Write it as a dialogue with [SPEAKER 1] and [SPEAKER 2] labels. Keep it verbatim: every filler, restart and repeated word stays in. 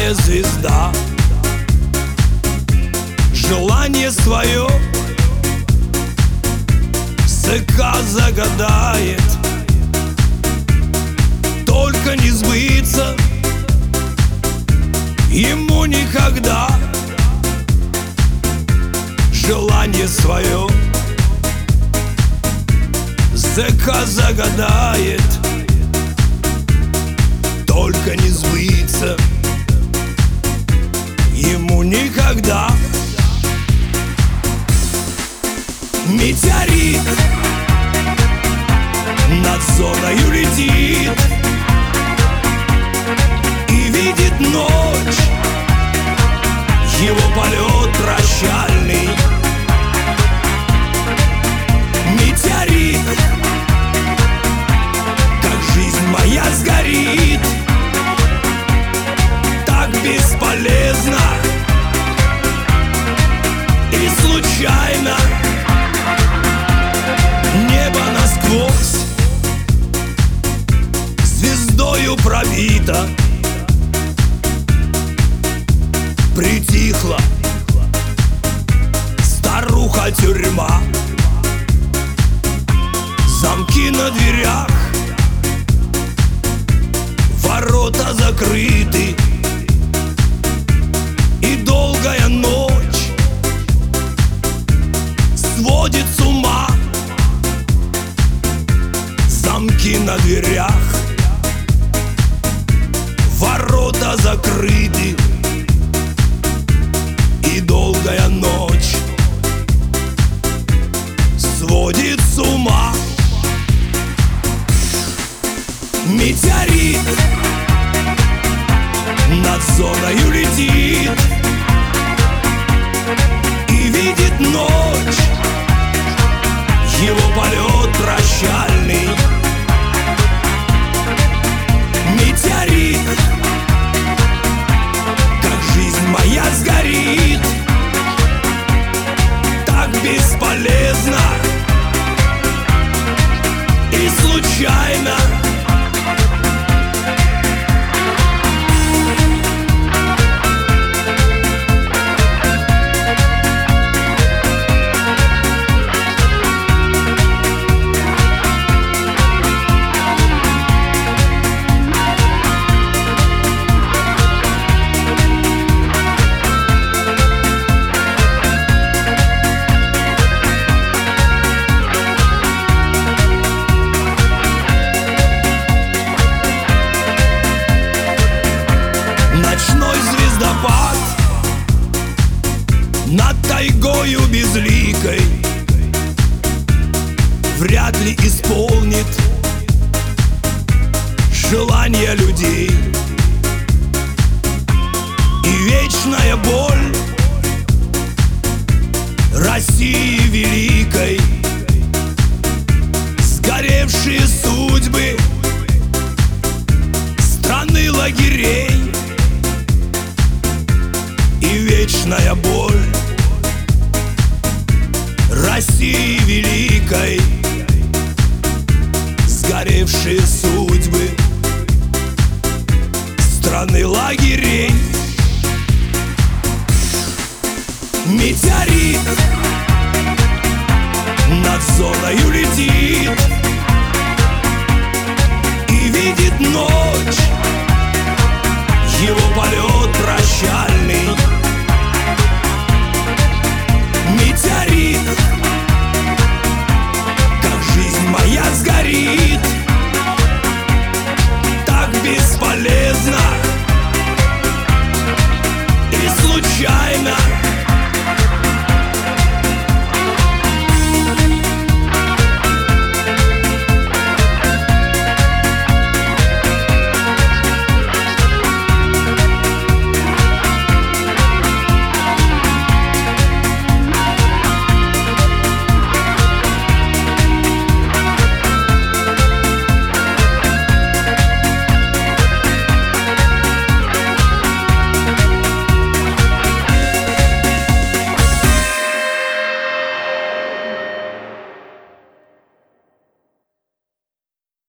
[SPEAKER 1] яркая звезда желание свое ЦК загадает, только не сбыться ему никогда. Желание свое ЦК загадает, только не сбыться ему никогда. Метеорит над зоною летит и видит ночь, его полет прощальный. Метеорит, как жизнь моя сгорит, так бесполезно и случайно. Небо насквозь звездою пробито, притихла старуха-тюрьма. Замки на дверях, ворота закрыты, и долгая ночь сводит с ума. Замки на дверях, ворота закрыты, и долгая ночь сводит с ума. Метеорит над зоною летит и видит ночь, его полет прощальный. Метеорит, как жизнь моя сгорит, так бесполезно и случайно. Ночной звездопад над тайгою безликой вряд ли исполнит желания людей. И вечная боль России великой, сгоревшие судьбы страны лагерей. И вечная боль России великой, сгоревшие судьбы страны лагерей. Метеорит над зоною летит и видит ночь, его полет